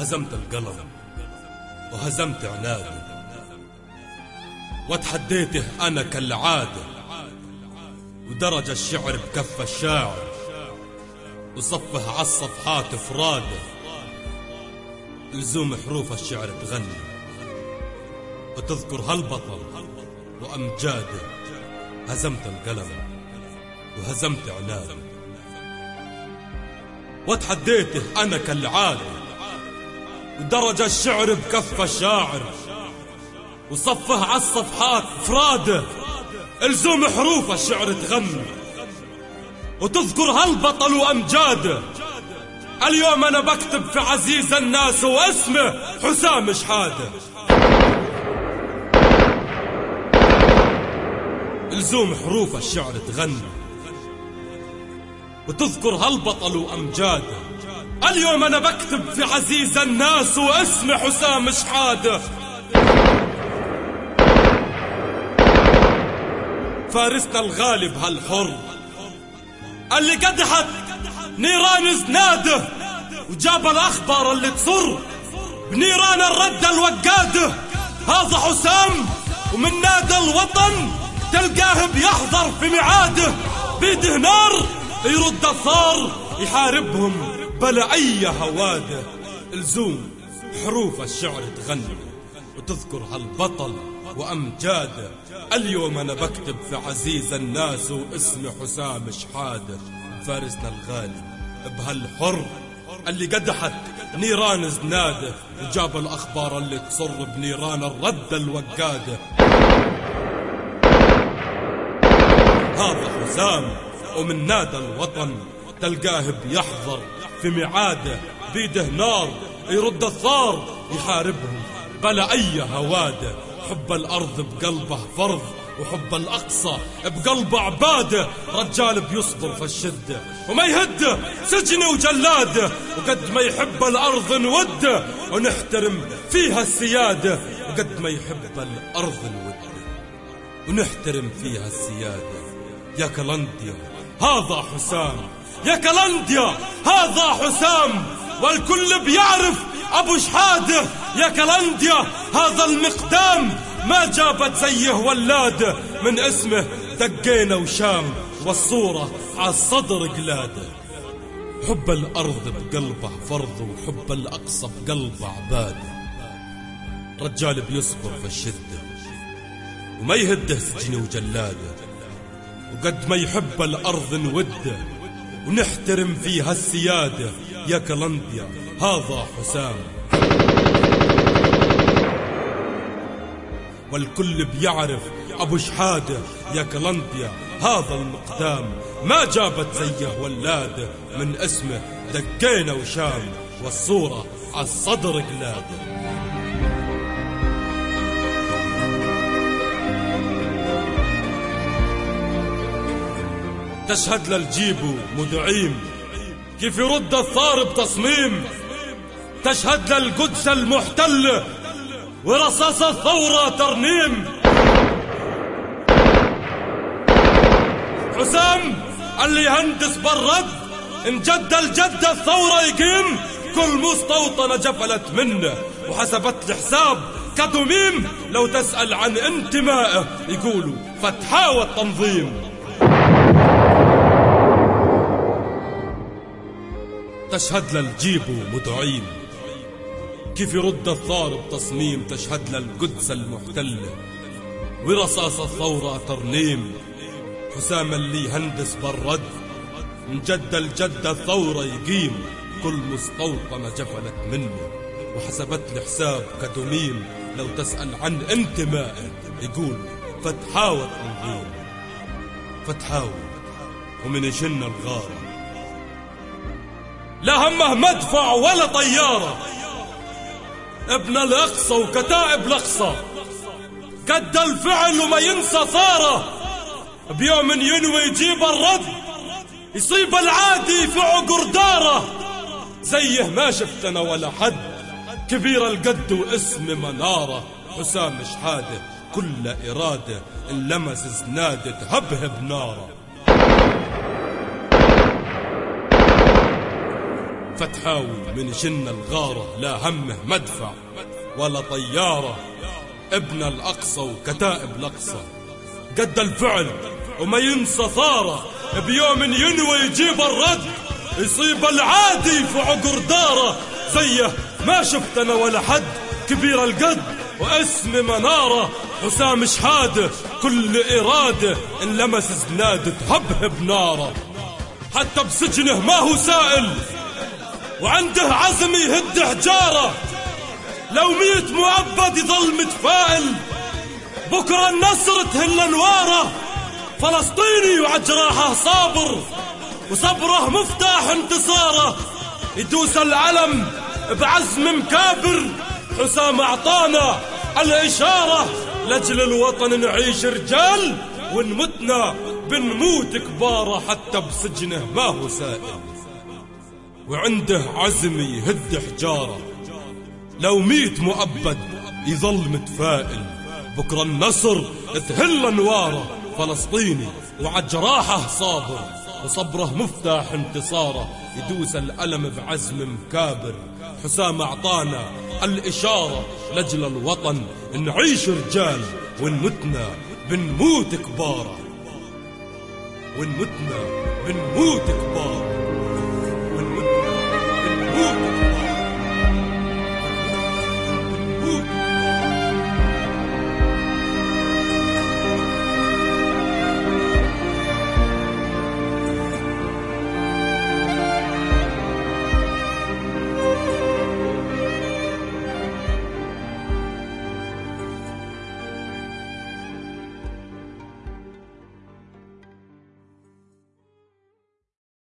هزمت القلم وهزمت عناده، وتحديته أنا كالعادة، ودرج الشعر بكف الشاعر، وصفه عالصفحات فراده، لزوم حروف الشعر تغني وتذكر هالبطل وأمجاده. هزمت القلم وهزمت عناده، وتحديته أنا كالعادة، ودرج الشعر بكف الشاعر، وصفه عالصفحات فراده، لزوم حروف الشعر تغني وتذكر هالبطل وأمجاده. اليوم أنا بكتب في عزيز الناس واسمه حسام شحاده، لزوم حروف الشعر تغني وتذكر هالبطل وأمجاده. اليوم أنا بكتب في عزيز الناس واسمه حسام شحاده، فارسنا الغالب هالحر اللي قدحت نيران زناده، وجاب الأخبار اللي تصر بنيران الردة الوقاده. هذا حسام ومن نادى الوطن تلقاه بيحضر في ميعاده، بيده نار يرد الثار يحاربهم بلا أي هواده. لزوم حروف الشعر تغني وتذكر هالبطل وأمجاده. اليوم أنا بكتب في عزيز الناس واسمه حسام شحاده، فارسنا الغالي بهالحر اللي قدحت نيران زناده، وجاب الأخبار اللي تصر بنيران الردة الوقاده. هذا حسام ومن نادى الوطن تلقاه بيحضر في ميعاده، بيده نار يرد الثار يحاربهم بلا أي هواده. حب الأرض بقلبه فرض، وحب الأقصى بقلبه عباده. رجال بيصبر في الشدة وما يهده سجن وجلاده، وقد ما يحب الأرض نوده ونحترم فيها السيادة. وقد ما يحب الأرض نوده ونحترم فيها السيادة. يا كلنديا هذا حسام، يا كلنديا هذا حسام، والكل بيعرف أبو شحاده. يا كلنديا هذا المقدام ما جابت زيه ولاده، من اسمه دقينا وشام والصورة عالصدر قلاده. حب الأرض بقلبه فرض، وحب الأقصى بقلبه عباده. رجال بيصبر في الشدة وما يهده سجن وجلاده، وقد ما يحب الأرض نوده ونحترم فيها السيادة. يا كلنديا هذا حسام، والكل بيعرف أبو شحاده. يا كلنديا هذا المقدام ما جابت زيه ولاده، من اسمه دقينا وشام والصورة عالصدر قلاده. تشهد للجيبو مدعيم كيف يرد الثار بتصميم، تشهد للقدس المحتلة ورصاص الثورة ترنيم. حسام اللي يهندس بالرد إن جد الجد الثورة يقيم، كل مستوطنة جفلت منه وحسبت الحساب كدميم. لو تسأل عن انتمائه يقولوا فتحاوى التنظيم. تشهد للجيبو مدعين كيف يرد الثار بتصميم، تشهد للقدس المحتلة ورصاص الثورة ترنيم. حسام اللي يهندس بالرد من جد الجد الثورة يقيم، كل مستوطنة جفلت منه وحسبت الحساب كدميم. لو تسأل عن انتمائه يقول فتحاوى التنظيم. فتحاوى ومن يشن الغارة، لا همه مدفع ولا طيارة. ابن الأقصى وكتائب الأقصى قد الفعل وما ينسى ثاره، بيوم ينوي يجيب الرد يصيب العادي في عقر داره. زيه ما شفتنا ولا حد كبير القد واسم مناره. حسام شحاده كل إرادة اللمس زناده تهبهب ناره. فتحاوي من جن الغارة لا همه مدفع ولا طيارة. ابن الأقصى وكتائب الأقصى قد الفعل وما ينسى ثاره، بيوم ينوي يجيب الرد يصيب العادي في عقر داره. زيه ما شفت أنا ولا حد كبير القد واسم مناره. حسام شهاده كل إرادة إن لمس زناد تهبهب ناره. حتى بسجنه ما هو سائل وعنده عزم يهد حجاره. لو 100 مؤبد يظل متفائل بكرة النصر تهل انواره. فلسطيني وعجراحه صابر وصبره مفتاح انتصاره. يدوس العلم بعزم مكابر. حسام اعطانا الاشارة لاجل الوطن نعيش رجال ونمتنا بنموت كبارة. حتى بسجنه ما هو سائل وعنده عزم يهد حجاره. لو 100 مؤبد يظل متفائل بكرة النصر تهل انواره. فلسطيني وعجراحه صابر وصبره مفتاح انتصاره. يدوس الألم بعزم مكابر. حسام اعطانا الإشارة لاجل الوطن نعيش رجال ونمتنا بنموت كبارة. ونمتنا بنموت كبارة.